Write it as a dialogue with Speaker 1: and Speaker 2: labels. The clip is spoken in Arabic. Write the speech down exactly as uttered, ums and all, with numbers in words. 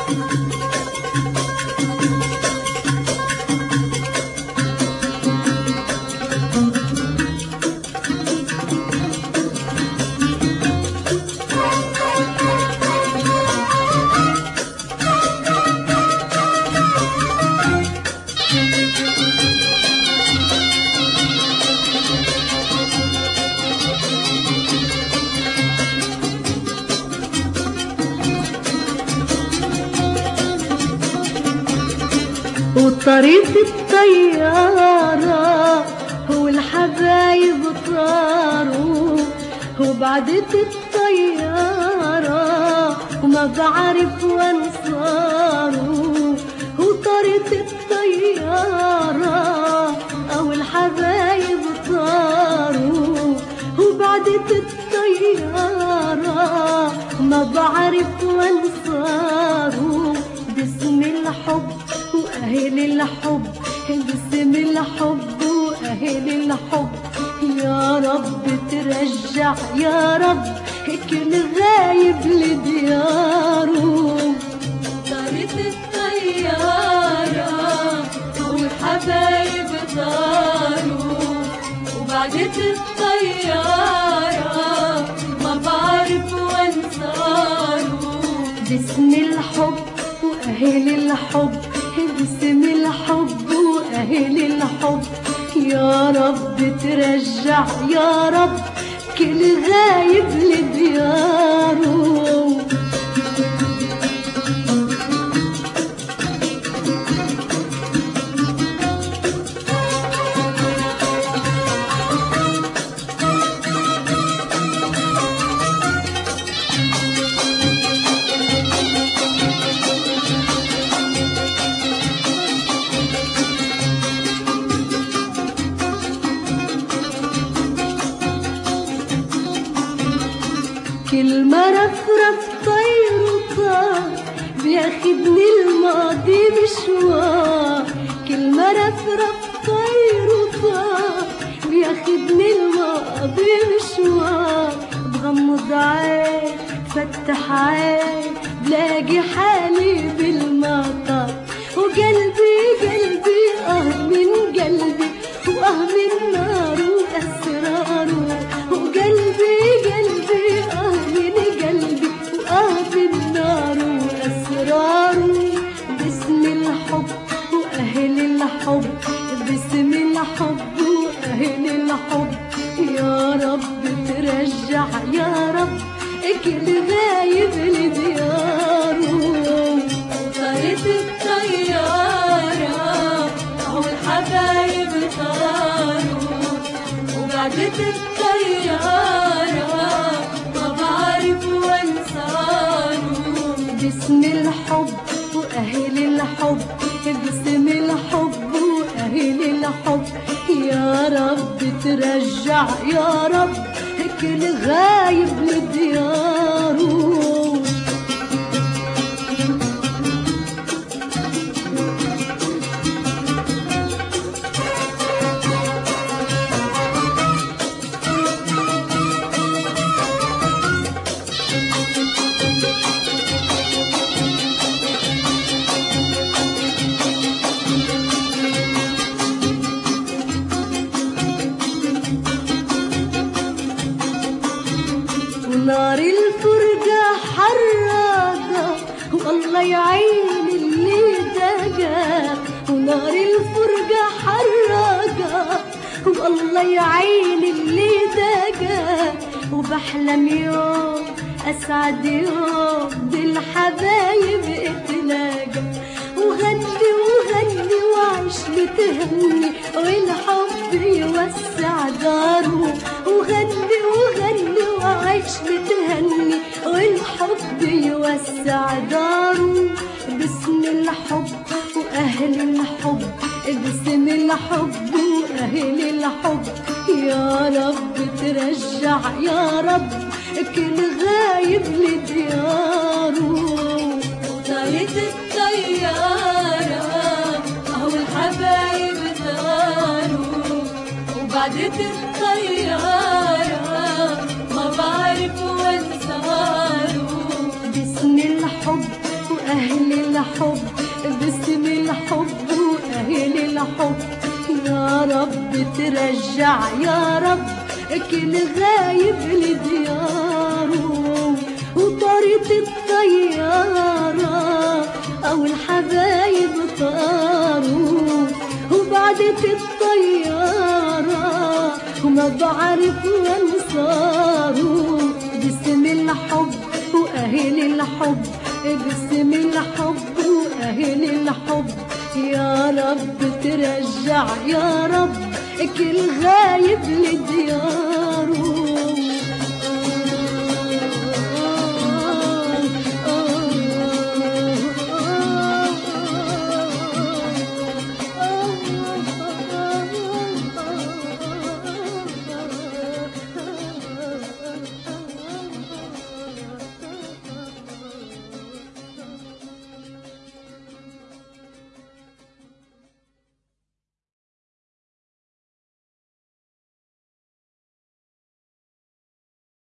Speaker 1: وطريق الطيارة هو الحبايب طاروا، وبعدت الطيارة وما بعرف وين صاروا. وطريق الطيارة أو الحبايب طاروا، وبعدت الطيارة وما بعرف وين صاروا. باسم الحب وأهل الحب، باسم الحب وأهل الحب، يا رب ترجع يا رب كل غايب لدياره.
Speaker 2: طارت الطيارة والحبايب طاروا، وبعدت الطيارة ما بعرف وين صاروا.
Speaker 1: باسم الحب وأهل الحب، باسم الحب وأهل الحب، يا رب ترجع يا رب كل غايب لدياره. كل ما رفرف طير وطار بياخدني الماضي مشوار. كل ما رفرف طير وطار بياخدني الماضي مشوار. بغمض عين فتح عين بلاقي حالي بالمطار. وقلبي قلبي اه من قلبي واه من نار واسراره. وقلبي قلبي اه من قلبي واه من نار واسراره. باسم الحب واهل الحب، باسم الحب واهل الحب، يا رب ترجع يا رب كل غايب لدياره.
Speaker 2: طارت الطيارة والحبايب طاروا، وبعدت الطيارة ما بعرف وين صاروا.
Speaker 1: باسم الحب وأهل الحب، باسم الحب وأهل الحب، يا رب ترجع يا رب كل غايب لدياره. ونار الفرقة حراقة والله يعين اللي دقا. ونار الفرقة حراقة والله يعين اللي دقا. وبحلم يوم أسعد يوم بالحبايب اتلاقى. وغني وغني وعيش متهني والحب يوسع داره. وغني وغني وعيش متهني والحب يوسع داره. باسم الحب وأهل الحب، باسم الحب وأهل الحب، يا رب ترجع يا رب كل غايب لدياره.
Speaker 2: طارت الطيارة أهو الحبايب طاروا، وبعدت الطيارة ما بعرف وين صاروا.
Speaker 1: باسم الحب أهل الحب باسم الحب وأهل الحب يا رب ترجع يا رب كل غايب لدياره وطارت الطيارة أو الحبايب طاروا وبعدت الطيارة وما بعرف وين صاروا باسم الحب وأهل الحب باسم الحب وأهل الحب يا رب ترجع يا رب كل غايب لدياره